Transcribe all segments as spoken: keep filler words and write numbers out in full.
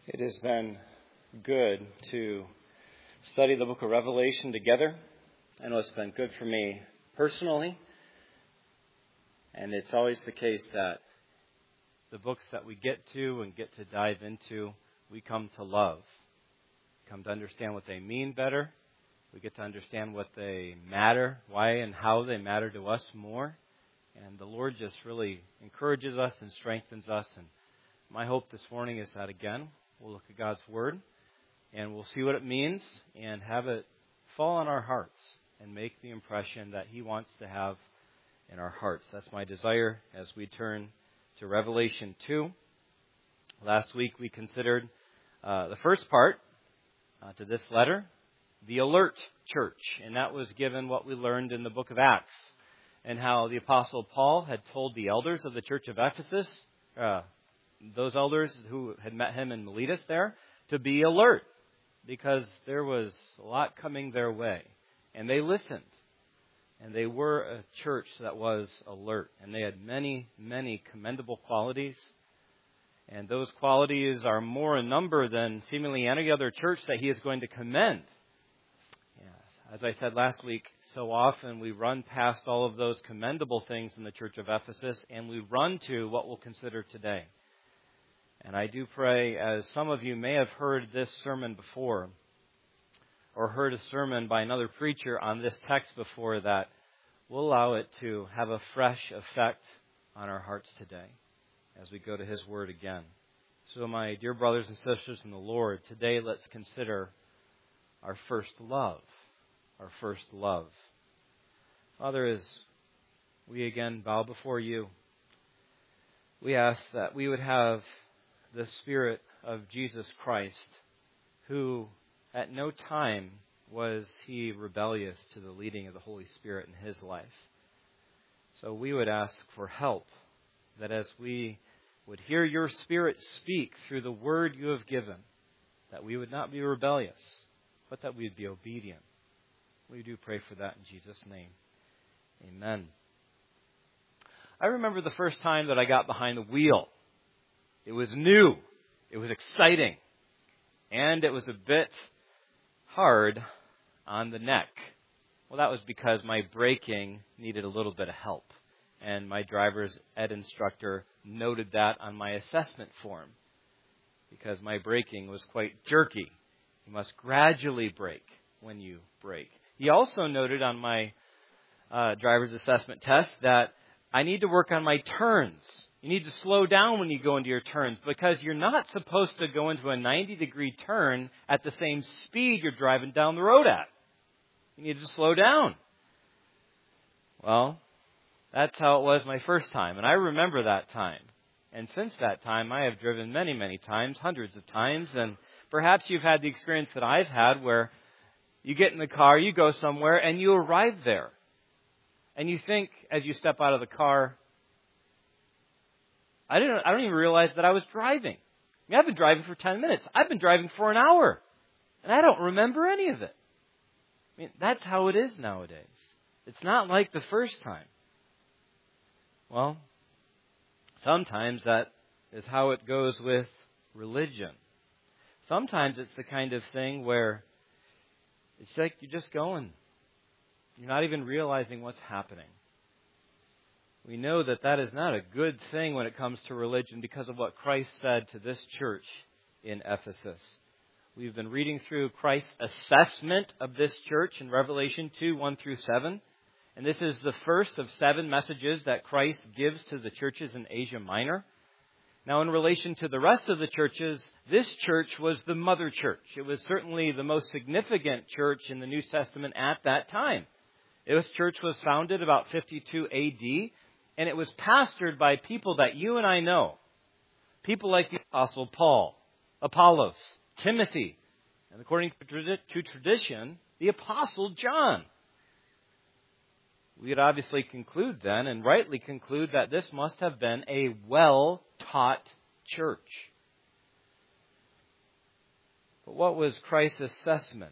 It has been good to study the book of Revelation together. I know it's been good for me personally. And it's always the case that the books that we get to and get to dive into, we come to love. We come to understand what they mean better. We get to understand what they matter, why and how they matter to us more. And the Lord just really encourages us and strengthens us. And my hope this morning is that, again, we'll look at God's Word and we'll see what it means and have it fall on our hearts and make the impression that He wants to have in our hearts. That's my desire as we turn to Revelation two. Last week we considered uh, the first part uh, to this letter, the alert church. And that was given what we learned in the book of Acts and how the Apostle Paul had told the elders of the church of Ephesus, uh, those elders who had met him in Miletus there, to be alert because there was a lot coming their way. And they listened. And they were a church that was alert. And they had many, many commendable qualities. And those qualities are more in number than seemingly any other church that he is going to commend. Yes. As I said last week, so often we run past all of those commendable things in the church of Ephesus and we run to what we'll consider today. And I do pray, as some of you may have heard this sermon before, or heard a sermon by another preacher on this text before, that we'll allow it to have a fresh effect on our hearts today as we go to His Word again. So my dear brothers and sisters in the Lord, today let's consider our first love. Our first love. Father, as we again bow before You, we ask that we would have the Spirit of Jesus Christ, who at no time was He rebellious to the leading of the Holy Spirit in His life. So we would ask for help, that as we would hear Your Spirit speak through the Word You have given, that we would not be rebellious, but that we would be obedient. We do pray for that in Jesus' name. Amen. I remember the first time that I got behind the wheel. It was new. It was exciting. And it was a bit hard on the neck. Well, that was because my braking needed a little bit of help. And my driver's ed instructor noted that on my assessment form, because my braking was quite jerky. You must gradually brake when you brake. He also noted on my uh, driver's assessment test that I need to work on my turns. You need to slow down when you go into your turns, because you're not supposed to go into a ninety degree turn at the same speed you're driving down the road at. You need to slow down. Well, that's how it was my first time. And I remember that time. And since that time, I have driven many, many times, hundreds of times. And perhaps you've had the experience that I've had where you get in the car, you go somewhere, and you arrive there. And you think, as you step out of the car, I didn't. I don't even realize that I was driving. I mean, I've been driving for ten minutes. I've been driving for an hour. And I don't remember any of it. I mean, that's how it is nowadays. It's not like the first time. Well, sometimes that is how it goes with religion. Sometimes it's the kind of thing where it's like you're just going. You're not even realizing what's happening. We know that that is not a good thing when it comes to religion because of what Christ said to this church in Ephesus. We've been reading through Christ's assessment of this church in Revelation two, one through seven. And this is the first of seven messages that Christ gives to the churches in Asia Minor. Now, in relation to the rest of the churches, this church was the mother church. It was certainly the most significant church in the New Testament at that time. This church was founded about fifty-two A D, and it was pastored by people that you and I know. People like the Apostle Paul, Apollos, Timothy, and according to tradition, the Apostle John. We would obviously conclude then, and rightly conclude, that this must have been a well-taught church. But what was Christ's assessment?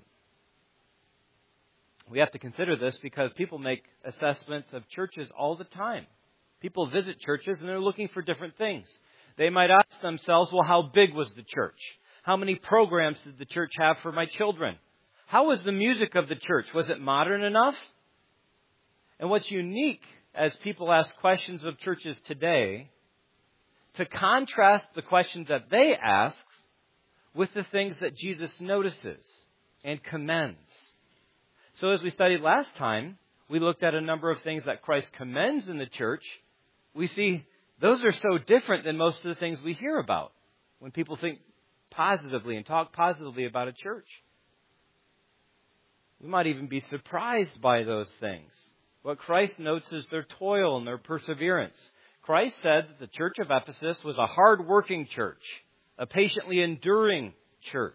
We have to consider this because people make assessments of churches all the time. People visit churches and they're looking for different things. They might ask themselves, well, how big was the church? How many programs did the church have for my children? How was the music of the church? Was it modern enough? And what's unique as people ask questions of churches today, to contrast the questions that they ask with the things that Jesus notices and commends. So as we studied last time, we looked at a number of things that Christ commends in the church. We see those are so different than most of the things we hear about when people think positively and talk positively about a church. We might even be surprised by those things. What Christ notes is their toil and their perseverance. Christ said that the church of Ephesus was a hard-working church, a patiently enduring church.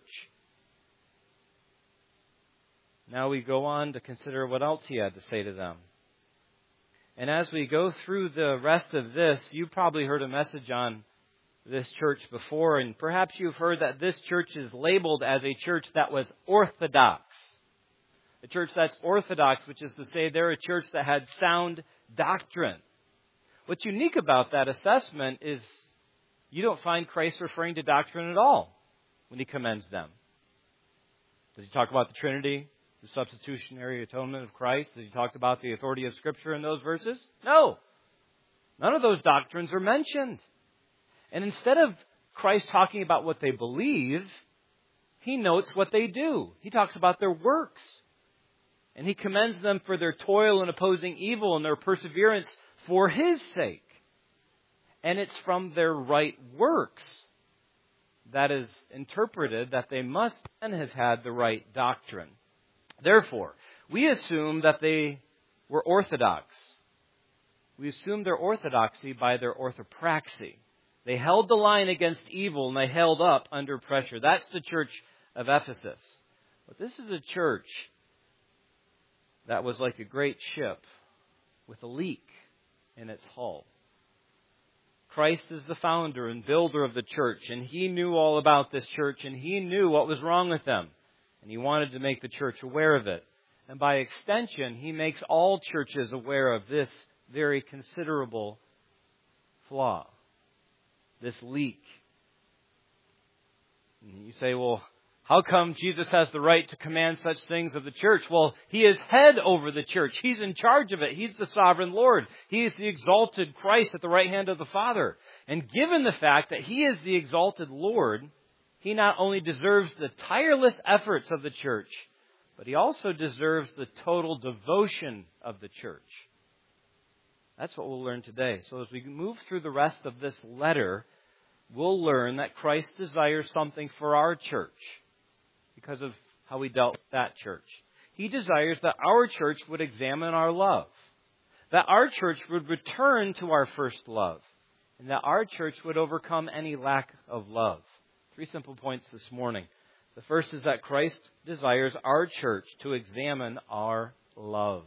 Now we go on to consider what else he had to say to them. And as we go through the rest of this, you probably heard a message on this church before, and perhaps you've heard that this church is labeled as a church that was orthodox. A church that's orthodox, which is to say they're a church that had sound doctrine. What's unique about that assessment is you don't find Christ referring to doctrine at all when he commends them. Does he talk about the Trinity, the substitutionary atonement of Christ? Does he talk about the authority of Scripture in those verses? No. None of those doctrines are mentioned. And instead of Christ talking about what they believe, he notes what they do. He talks about their works. And he commends them for their toil in opposing evil and their perseverance for his sake. And it's from their right works that is interpreted that they must then have had the right doctrine. Therefore, we assume that they were orthodox. We assume their orthodoxy by their orthopraxy. They held the line against evil and they held up under pressure. That's the church of Ephesus. But this is a church that was like a great ship with a leak in its hull. Christ is the founder and builder of the church, and he knew all about this church, and he knew what was wrong with them, and he wanted to make the church aware of it. And by extension, he makes all churches aware of this very considerable flaw, this leak. And you say, well, how come Jesus has the right to command such things of the church? Well, he is head over the church. He's in charge of it. He's the sovereign Lord. He is the exalted Christ at the right hand of the Father. And given the fact that he is the exalted Lord, he not only deserves the tireless efforts of the church, but he also deserves the total devotion of the church. That's what we'll learn today. So as we move through the rest of this letter, we'll learn that Christ desires something for our church because of how he dealt with that church. He desires that our church would examine our love, that our church would return to our first love, and that our church would overcome any lack of love. Three simple points this morning. The first is that Christ desires our church to examine our love.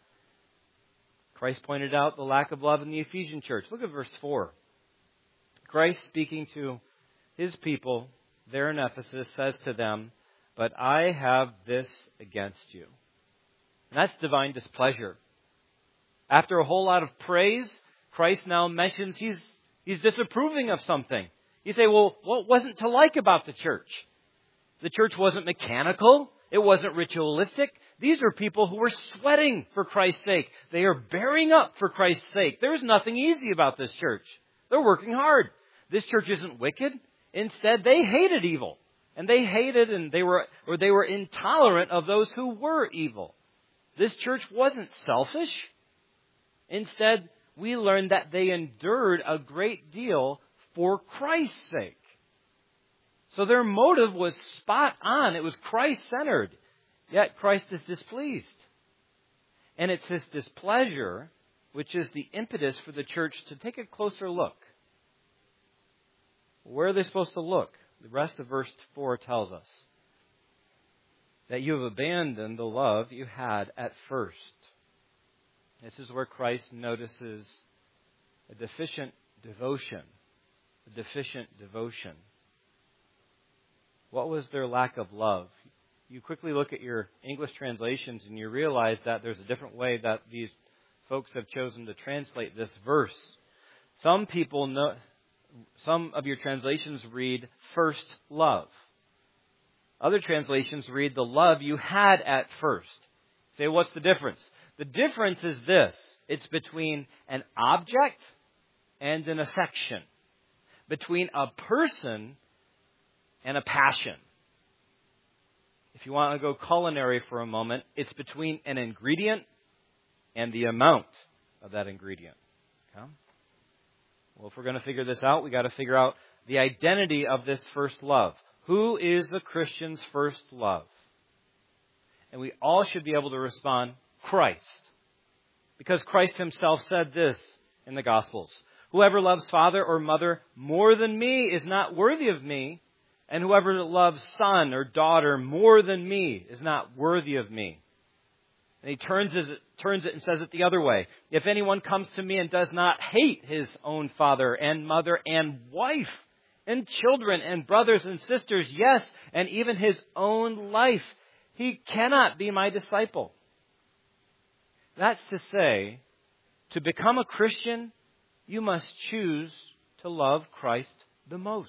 Christ pointed out the lack of love in the Ephesian church. Look at verse four. Christ, speaking to his people there in Ephesus, says to them, "But I have this against you." And that's divine displeasure. After a whole lot of praise, Christ now mentions he's, he's disapproving of something. You say, well, what wasn't to like about the church? The church wasn't mechanical. It wasn't ritualistic. These are people who were sweating for Christ's sake. They are bearing up for Christ's sake. There's nothing easy about this church. They're working hard. This church isn't wicked. Instead, they hated evil. And they hated and they were or they were intolerant of those who were evil. This church wasn't selfish. Instead, we learned that they endured a great deal for Christ's sake. So their motive was spot on. It was Christ-centered. Yet Christ is displeased. And it's his displeasure which is the impetus for the church to take a closer look. Where are they supposed to look? The rest of verse four tells us that you have abandoned the love you had at first. This is where Christ notices a deficient devotion. A deficient devotion. What was their lack of love? You quickly look at your English translations and you realize that there's a different way that these folks have chosen to translate this verse. Some people know, some of your translations read first love. Other translations read, the love you had at first. Say, what's the difference? The difference is this. It's between an object and an affection. Between a person and a passion. If you want to go culinary for a moment, it's between an ingredient and the amount of that ingredient. Okay? Well, if we're going to figure this out, we've got to figure out the identity of this first love. Who is the Christian's first love? And we all should be able to respond, Christ. Because Christ himself said this in the Gospels. Whoever loves father or mother more than me is not worthy of me. And whoever loves son or daughter more than me is not worthy of me. And he turns it, turns it and says it the other way. If anyone comes to me and does not hate his own father and mother and wife and children and brothers and sisters, yes, and even his own life, he cannot be my disciple. That's to say, to become a Christian, you must choose to love Christ the most.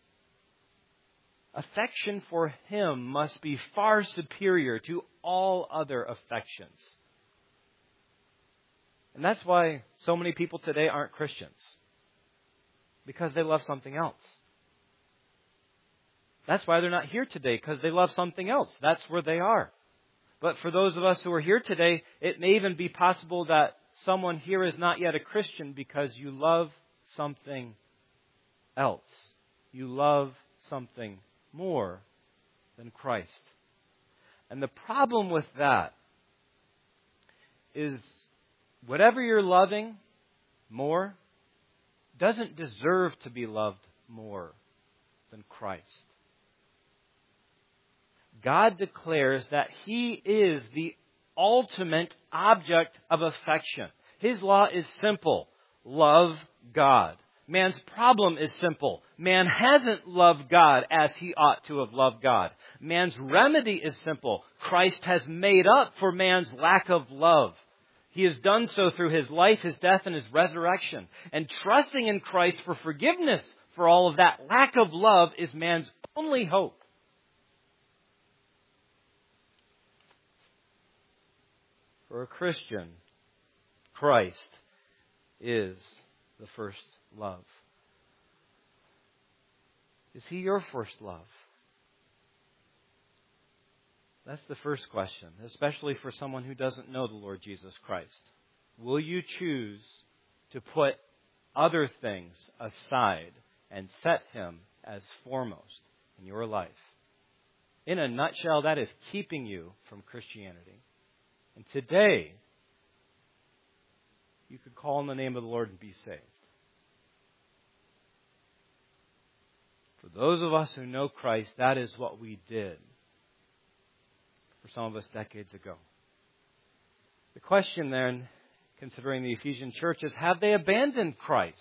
Affection for him must be far superior to all other affections. And that's why so many people today aren't Christians. Because they love something else. That's why they're not here today, because they love something else. That's where they are. But for those of us who are here today, it may even be possible that someone here is not yet a Christian because you love something else. You love something more than Christ. And the problem with that is whatever you're loving more doesn't deserve to be loved more than Christ. God declares that He is the ultimate object of affection. His law is simple. Love God. Man's problem is simple. Man hasn't loved God as he ought to have loved God. Man's remedy is simple. Christ has made up for man's lack of love. He has done so through His life, His death, and His resurrection. And trusting in Christ for forgiveness for all of that lack of love is man's only hope. For a Christian, Christ is the first love. Is He your first love? That's the first question, especially for someone who doesn't know the Lord Jesus Christ. Will you choose to put other things aside and set Him as foremost in your life? In a nutshell, that is keeping you from Christianity. And today, you could call on the name of the Lord and be saved. For those of us who know Christ, that is what we did for some of us decades ago. The question then, considering the Ephesian church, is have they abandoned Christ?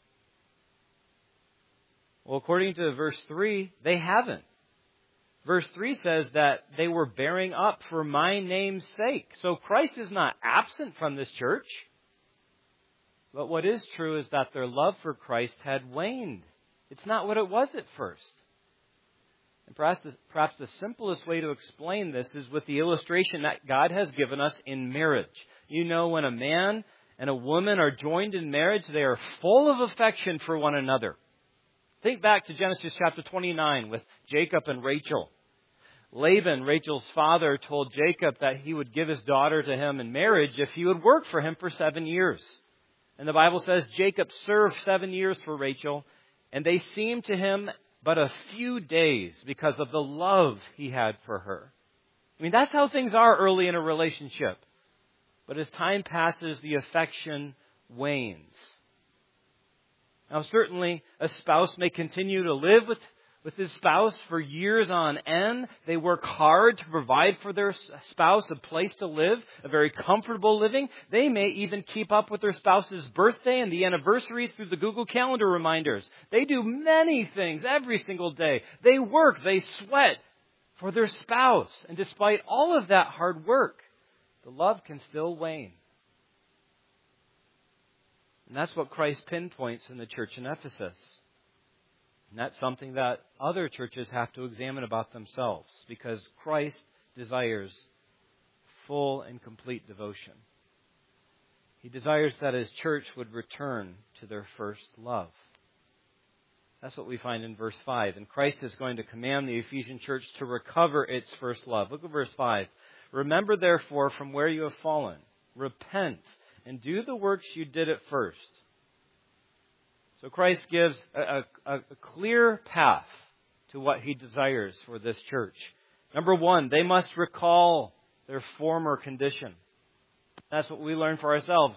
Well, according to verse three, they haven't. Verse three says that they were bearing up for my name's sake. So Christ is not absent from this church. But what is true is that their love for Christ had waned. It's not what it was at first. And perhaps the, perhaps the simplest way to explain this is with the illustration that God has given us in marriage. You know, when a man and a woman are joined in marriage, they are full of affection for one another. Think back to Genesis chapter twenty-nine with Jacob and Rachel. Laban, Rachel's father, told Jacob that he would give his daughter to him in marriage if he would work for him for seven years. And the Bible says Jacob served seven years for Rachel, and they seemed to him but a few days because of the love he had for her. I mean, that's how things are early in a relationship. But as time passes, the affection wanes. Now, certainly, a spouse may continue to live with, with his spouse for years on end. They work hard to provide for their spouse a place to live, a very comfortable living. They may even keep up with their spouse's birthday and the anniversaries through the Google Calendar reminders. They do many things every single day. They work, they sweat for their spouse. And despite all of that hard work, the love can still wane. And that's what Christ pinpoints in the church in Ephesus. And that's something that other churches have to examine about themselves, because Christ desires full and complete devotion. He desires that His church would return to their first love. That's what we find in verse five. And Christ is going to command the Ephesian church to recover its first love. Look at verse five. Remember, therefore, from where you have fallen. Repent and do the works you did at first. So Christ gives a, a, a clear path to what He desires for this church. Number one, they must recall their former condition. That's what we learn for ourselves.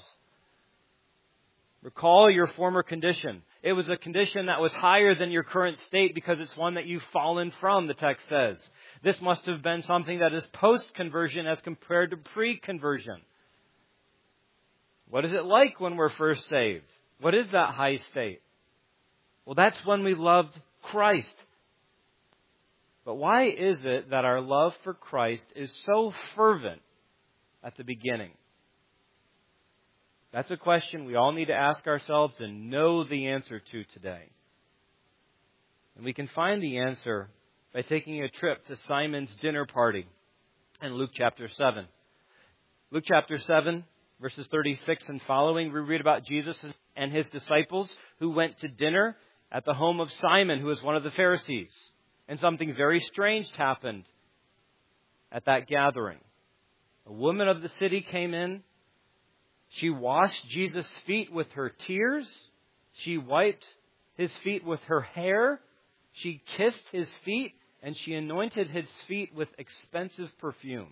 Recall your former condition. It was a condition that was higher than your current state because it's one that you've fallen from, the text says. This must have been something that is post-conversion as compared to pre-conversion. What is it like when we're first saved? What is that high state? Well, that's when we loved Christ. But why is it that our love for Christ is so fervent at the beginning? That's a question we all need to ask ourselves and know the answer to today. And we can find the answer by taking a trip to Simon's dinner party in Luke chapter seven. Luke chapter seven, verses thirty-six and following, we read about Jesus and His disciples who went to dinner at the home of Simon, who was one of the Pharisees. And something very strange happened at that gathering. A woman of the city came in. She washed Jesus' feet with her tears. She wiped His feet with her hair. She kissed His feet, and she anointed His feet with expensive perfume.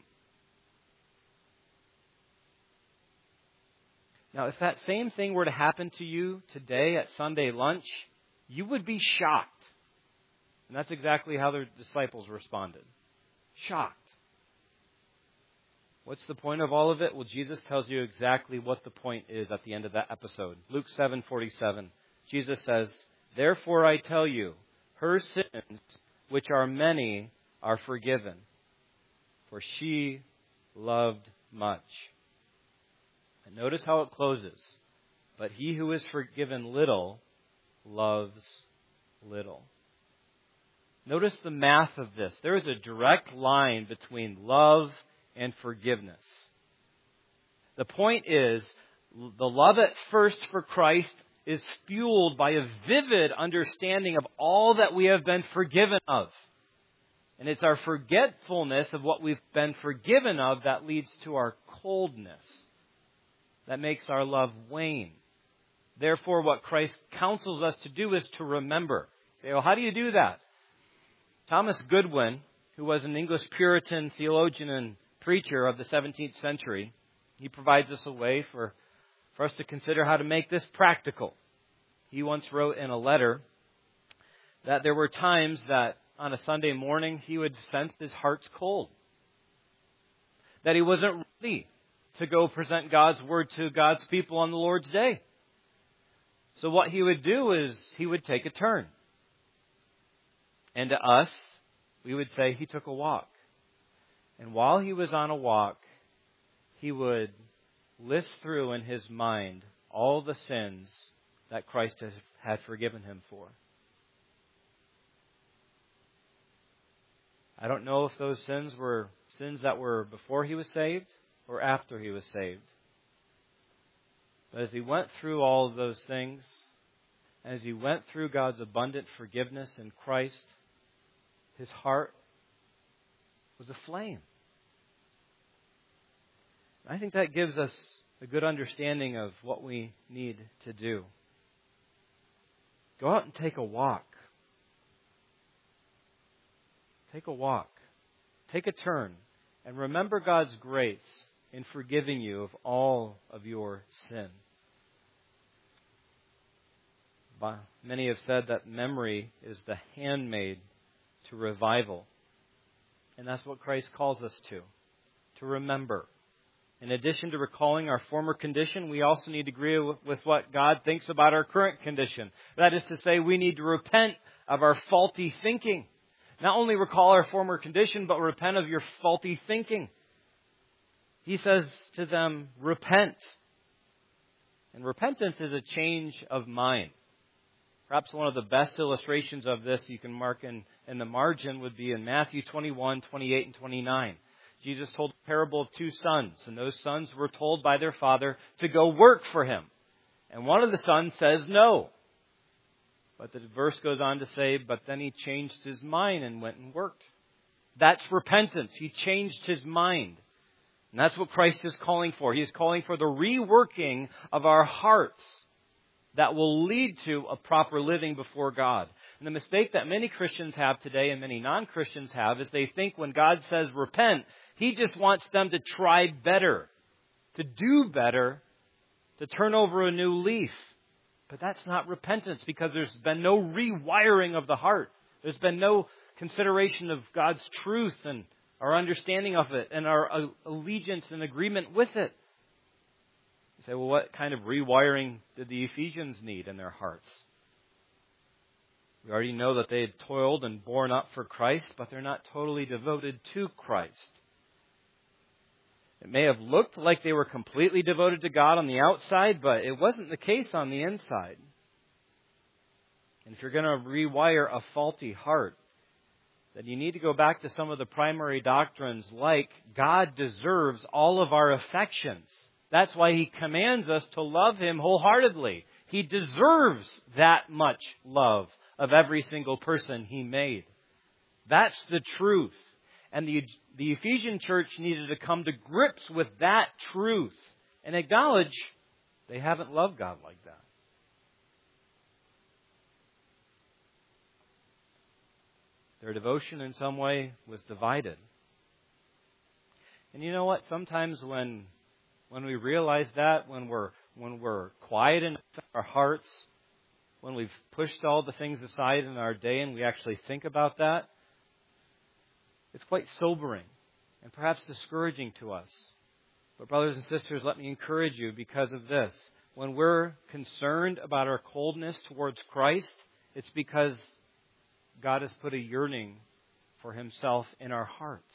Now, if that same thing were to happen to you today at Sunday lunch, you would be shocked. And that's exactly how the disciples responded. Shocked. What's the point of all of it? Well, Jesus tells you exactly what the point is at the end of that episode. Luke seven forty-seven. Jesus says, "Therefore I tell you, her sins, which are many, are forgiven, for she loved much." And notice how it closes. But he who is forgiven little loves little. Notice the math of this. There is a direct line between love and forgiveness. The point is, the love at first for Christ is fueled by a vivid understanding of all that we have been forgiven of. And it's our forgetfulness of what we've been forgiven of that leads to our coldness, that makes our love wane. Therefore, what Christ counsels us to do is to remember. Say, well, how do you do that? Thomas Goodwin, who was an English Puritan theologian and preacher of the seventeenth century, he provides us a way for, for us to consider how to make this practical. He once wrote in a letter that there were times that on a Sunday morning he would sense his heart's cold, that he wasn't ready to go present God's Word to God's people on the Lord's Day. So what he would do is he would take a turn. And to us, we would say he took a walk. And while he was on a walk, he would list through in his mind all the sins that Christ has, had forgiven him for. I don't know if those sins were sins that were before he was saved or after he was saved. But as he went through all of those things, as he went through God's abundant forgiveness in Christ, his heart was aflame. I think that gives us a good understanding of what we need to do. Go out and take a walk. Take a walk. Take a turn. And remember God's grace in forgiving you of all of your sin. Many have said that memory is the handmaid to revival. And that's what Christ calls us to. To remember. In addition to recalling our former condition, we also need to agree with what God thinks about our current condition. That is to say, we need to repent of our faulty thinking. Not only recall our former condition, but repent of your faulty thinking. He says to them, repent. And repentance is a change of mind. Perhaps one of the best illustrations of this you can mark in, in the margin would be in Matthew twenty-one, twenty-eight, and twenty-nine. Jesus told a parable of two sons, and those sons were told by their father to go work for him. And one of the sons says no. But the verse goes on to say, but then he changed his mind and went and worked. That's repentance. He changed his mind. And that's what Christ is calling for. He is calling for the reworking of our hearts that will lead to a proper living before God. And the mistake that many Christians have today and many non-Christians have is they think when God says repent, He just wants them to try better, to do better, to turn over a new leaf. But that's not repentance, because there's been no rewiring of the heart. There's been no consideration of God's truth and our understanding of it and our allegiance and agreement with it. You say, well, what kind of rewiring did the Ephesians need in their hearts? We already know that they had toiled and borne up for Christ, but they're not totally devoted to Christ. It may have looked like they were completely devoted to God on the outside, but it wasn't the case on the inside. And if you're going to rewire a faulty heart, then you need to go back to some of the primary doctrines like God deserves all of our affections. That's why He commands us to love Him wholeheartedly. He deserves that much love of every single person He made. That's the truth. And the, the Ephesian church needed to come to grips with that truth and acknowledge they haven't loved God like that. Their devotion in some way was divided. And you know what? Sometimes when when we realize that, when we're when we're quiet in our hearts, when we've pushed all the things aside in our day and we actually think about that, it's quite sobering and perhaps discouraging to us. But brothers and sisters, let me encourage you because of this. When we're concerned about our coldness towards Christ, it's because God has put a yearning for Himself in our hearts.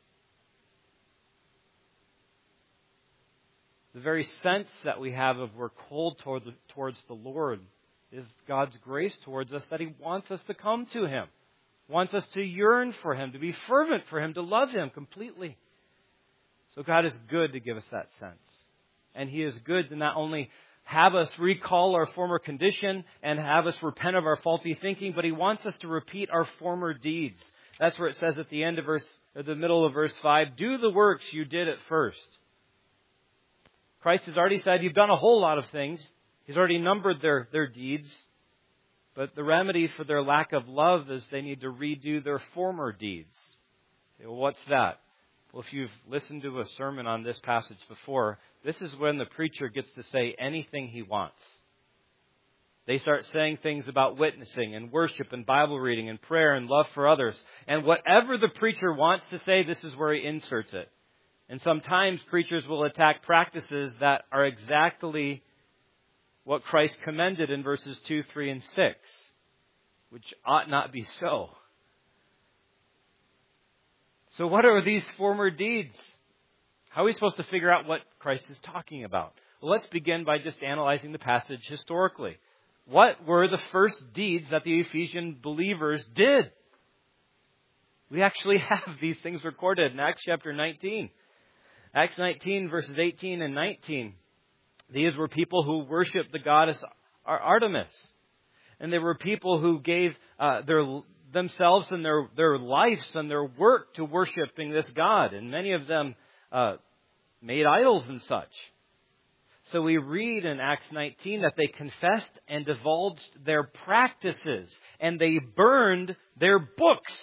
The very sense that we have of we're cold toward the, towards the Lord is God's grace towards us, that He wants us to come to Him, wants us to yearn for Him, to be fervent for Him, to love Him completely. So God is good to give us that sense. And He is good to not only have us recall our former condition and have us repent of our faulty thinking, but He wants us to repeat our former deeds. That's where it says at the end of verse, or the middle of verse five, do the works you did at first. Christ has already said you've done a whole lot of things. He's already numbered their, their deeds. But the remedy for their lack of love is they need to redo their former deeds. Okay, well, what's that? Well, if you've listened to a sermon on this passage before, this is when the preacher gets to say anything he wants. They start saying things about witnessing and worship and Bible reading and prayer and love for others. And whatever the preacher wants to say, this is where he inserts it. And sometimes preachers will attack practices that are exactly what Christ commended in verses two, three, and six, which ought not be so. So what are these former deeds? How are we supposed to figure out what Christ is talking about? Well, let's begin by just analyzing the passage historically. What were the first deeds that the Ephesian believers did? We actually have these things recorded in Acts chapter nineteen. Acts nineteen, verses eighteen and nineteen. These were people who worshiped the goddess Artemis. And they were people who gave uh, their themselves and their, their lives and their work to worshiping this god. And many of them uh, made idols and such. So we read in Acts nineteen that they confessed and divulged their practices. And they burned their books.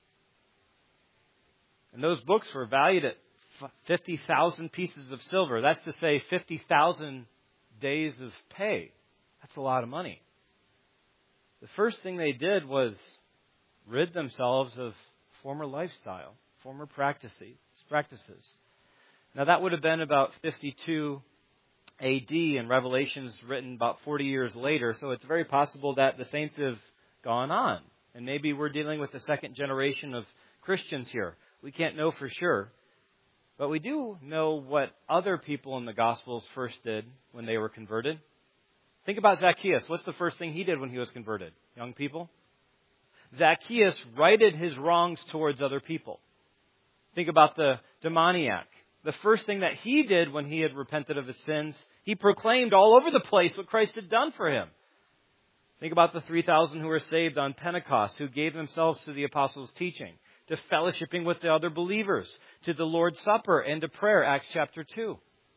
And those books were valued at fifty thousand pieces of silver. That's to say fifty thousand days of pay. That's a lot of money. The first thing they did was rid themselves of former lifestyle, former practices. practices. Now that would have been about fifty-two A D, and Revelation's written about forty years later, so it's very possible that the saints have gone on. And maybe we're dealing with the second generation of Christians here. We can't know for sure. But we do know what other people in the Gospels first did when they were converted. Think about Zacchaeus. What's the first thing he did when he was converted? Young people? Zacchaeus righted his wrongs towards other people. Think about the demoniac. The first thing that he did when he had repented of his sins, he proclaimed all over the place what Christ had done for him. Think about the three thousand who were saved on Pentecost, who gave themselves to the apostles' teaching, to fellowshipping with the other believers, to the Lord's Supper, and to prayer, Acts chapter two.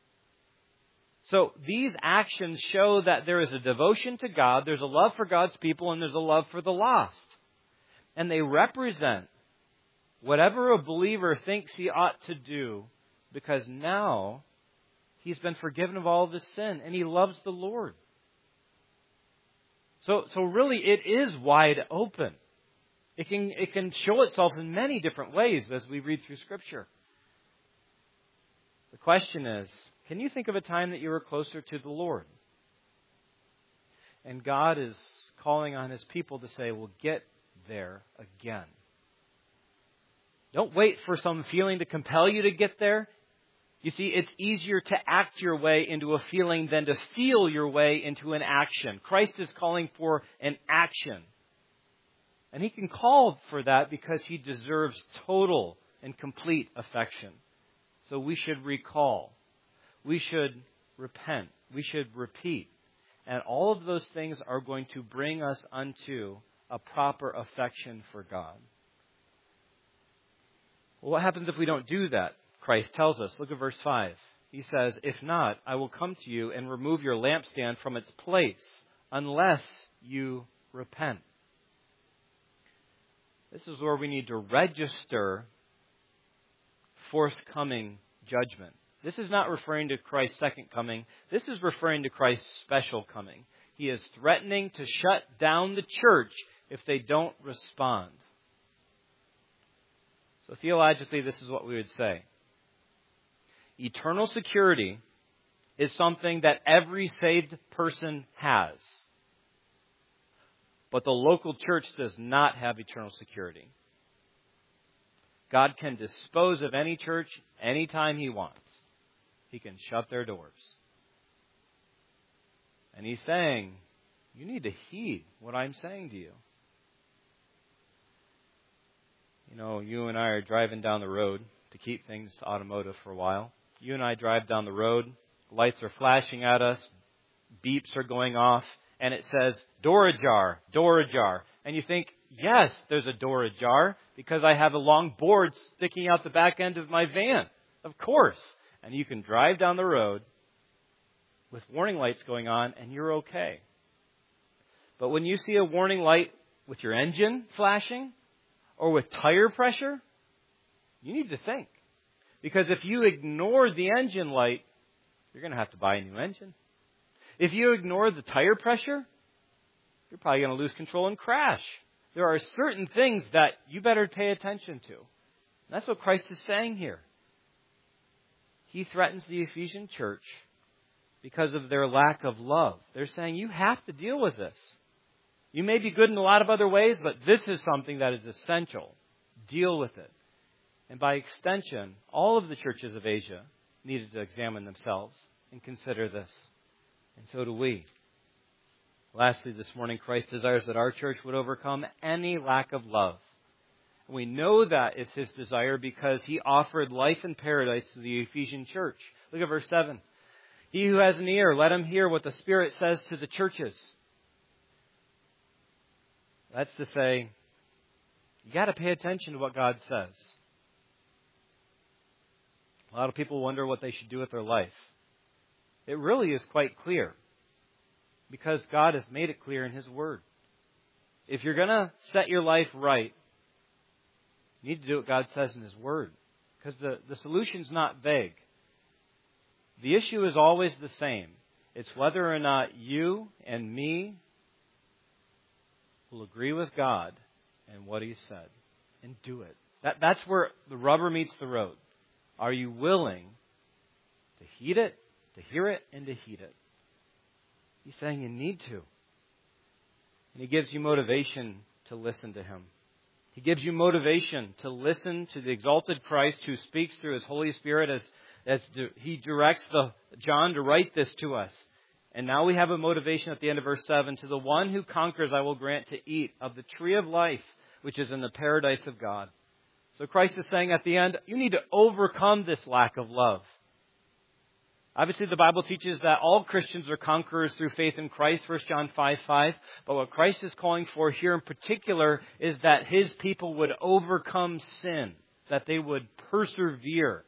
So these actions show that there is a devotion to God, there's a love for God's people, and there's a love for the lost. And they represent whatever a believer thinks he ought to do, because now he's been forgiven of all of his sin, and he loves the Lord. So, so really, it is wide open. It can, it can show itself in many different ways as we read through Scripture. The question is, can you think of a time that you were closer to the Lord? And God is calling on His people to say, well, get there again. Don't wait for some feeling to compel you to get there. You see, it's easier to act your way into a feeling than to feel your way into an action. Christ is calling for an action. And He can call for that because He deserves total and complete affection. So we should recall. We should repent. We should repeat. And all of those things are going to bring us unto a proper affection for God. Well, what happens if we don't do that? Christ tells us. Look at verse five. He says, if not, I will come to you and remove your lampstand from its place unless you repent. This is where we need to register forthcoming judgment. This is not referring to Christ's second coming. This is referring to Christ's special coming. He is threatening to shut down the church if they don't respond. So theologically, this is what we would say. Eternal security is something that every saved person has. But the local church does not have eternal security. God can dispose of any church anytime He wants. He can shut their doors. And He's saying, you need to heed what I'm saying to you. You know, you and I are driving down the road to keep things automotive for a while. You and I drive down the road, lights are flashing at us, beeps are going off, and it says, door ajar, door ajar. And you think, yes, there's a door ajar because I have a long board sticking out the back end of my van. Of course. And you can drive down the road with warning lights going on and you're okay. But when you see a warning light with your engine flashing or with tire pressure, you need to think. Because if you ignore the engine light, you're going to have to buy a new engine. If you ignore the tire pressure, you're probably going to lose control and crash. There are certain things that you better pay attention to. And that's what Christ is saying here. He threatens the Ephesian church because of their lack of love. They're saying, you have to deal with this. You may be good in a lot of other ways, but this is something that is essential. Deal with it. And by extension, all of the churches of Asia needed to examine themselves and consider this. And so do we. Lastly, this morning, Christ desires that our church would overcome any lack of love. We know that is His desire because He offered life in paradise to the Ephesian church. Look at verse seven. He who has an ear, let him hear what the Spirit says to the churches. That's to say, you got to pay attention to what God says. A lot of people wonder what they should do with their life. It really is quite clear because God has made it clear in His Word. If you're going to set your life right, you need to do what God says in His Word because the, the solution's not vague. The issue is always the same. It's whether or not you and me will agree with God and what He said and do it. That, that's where the rubber meets the road. Are you willing to heed it, to hear it, and to heed it? He's saying you need to. And He gives you motivation to listen to Him. He gives you motivation to listen to the exalted Christ who speaks through His Holy Spirit as, as He directs the, John to write this to us. And now we have a motivation at the end of verse seven. To the one who conquers, I will grant to eat of the tree of life, which is in the paradise of God. So Christ is saying at the end, you need to overcome this lack of love. Obviously, the Bible teaches that all Christians are conquerors through faith in Christ, First John five five. But what Christ is calling for here in particular is that His people would overcome sin, that they would persevere.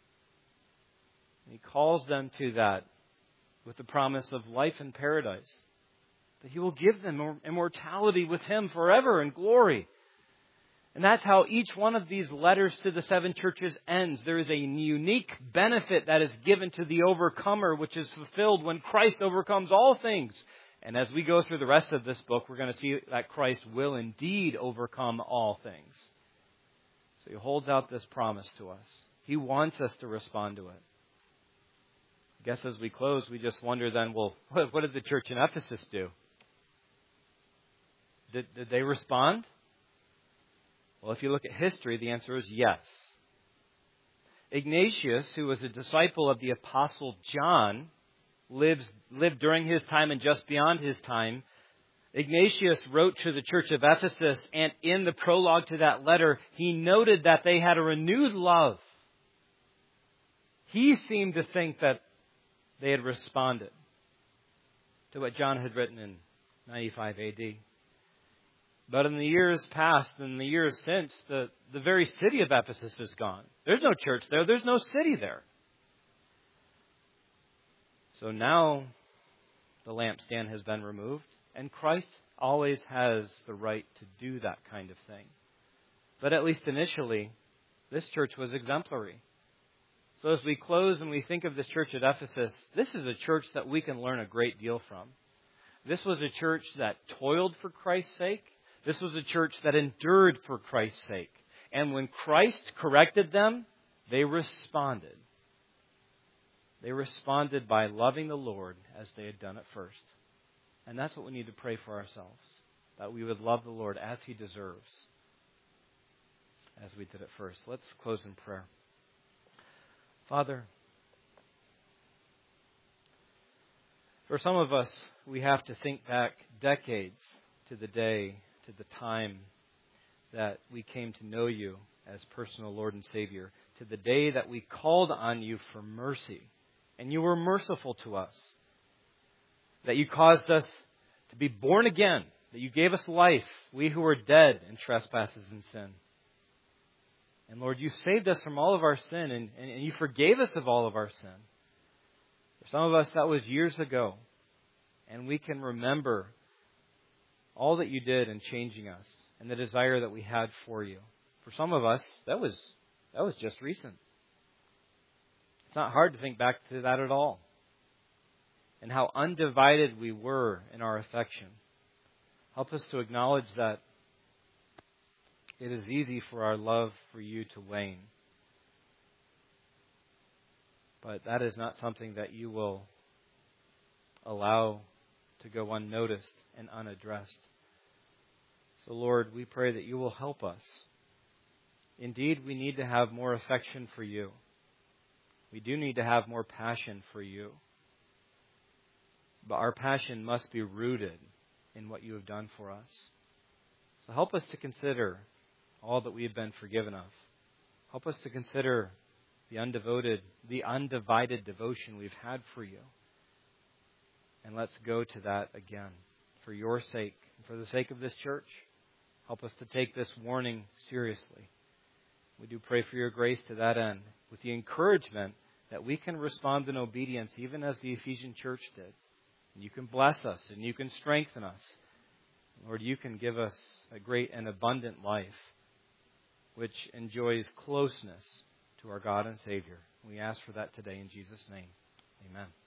He calls them to that with the promise of life in paradise, that He will give them immortality with Him forever in glory. And that's how each one of these letters to the seven churches ends. There is a unique benefit that is given to the overcomer, which is fulfilled when Christ overcomes all things. And as we go through the rest of this book, we're going to see that Christ will indeed overcome all things. So He holds out this promise to us. He wants us to respond to it. I guess as we close, we just wonder then, well, what, what did the church in Ephesus do? Did, did they respond? Well, if you look at history, the answer is yes. Ignatius, who was a disciple of the Apostle John, lives, lived during his time and just beyond his time. Ignatius wrote to the church of Ephesus, and in the prologue to that letter, he noted that they had a renewed love. He seemed to think that they had responded to what John had written in ninety-five A D. But in the years past, in the years since, the, the very city of Ephesus is gone. There's no church there. There's no city there. So now the lampstand has been removed, and Christ always has the right to do that kind of thing. But at least initially, this church was exemplary. So as we close and we think of this church at Ephesus, this is a church that we can learn a great deal from. This was a church that toiled for Christ's sake. This was a church that endured for Christ's sake. And when Christ corrected them, they responded. They responded by loving the Lord as they had done at first. And that's what we need to pray for ourselves, that we would love the Lord as He deserves, as we did at first. Let's close in prayer. Father, for some of us, we have to think back decades to the day, to the time that we came to know You as personal Lord and Savior, to the day that we called on You for mercy, and You were merciful to us, that You caused us to be born again, that You gave us life, we who were dead in trespasses and sin. And Lord, You saved us from all of our sin, and, and, and You forgave us of all of our sin. For some of us, that was years ago. And we can remember all that You did in changing us and the desire that we had for You. For some of us, that was that was just recent. It's not hard to think back to that at all. And how undivided we were in our affection. Help us to acknowledge that it is easy for our love for You to wane. But that is not something that You will allow to go unnoticed and unaddressed. So Lord, we pray that You will help us. Indeed, we need to have more affection for You. We do need to have more passion for You. But our passion must be rooted in what You have done for us. So help us to consider all that we have been forgiven of. Help us to consider the undevoted, the undivided devotion we've had for You. And let's go to that again. For Your sake, and for the sake of this church, help us to take this warning seriously. We do pray for Your grace to that end, with the encouragement that we can respond in obedience even as the Ephesian church did. And You can bless us and You can strengthen us. Lord, You can give us a great and abundant life which enjoys closeness to our God and Savior. We ask for that today in Jesus' name. Amen.